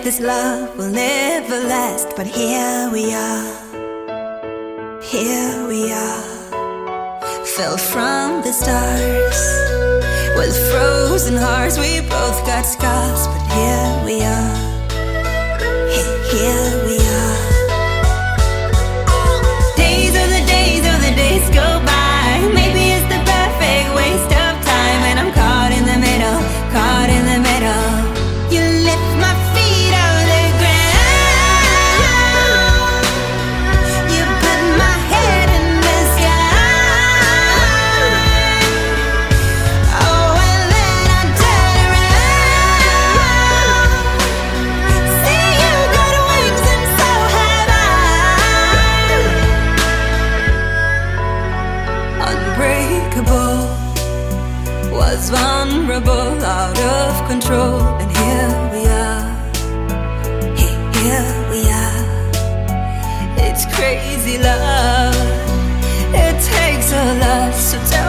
this love will never last, but here we are, here we are. Fell from the stars with frozen hearts, we both got scars, but here we are, here we are. Days of the days go by, maybe it's the perfect waste of time, and I'm caught in the middle, caught in the middle. You lift my feet out of the ground, you put my head in the sky. Oh, and then I turn around, see you got wings and so have I. Unbreakable, was vulnerable, out of control, and here we are, here we are. It's crazy love, it takes a lot, so tell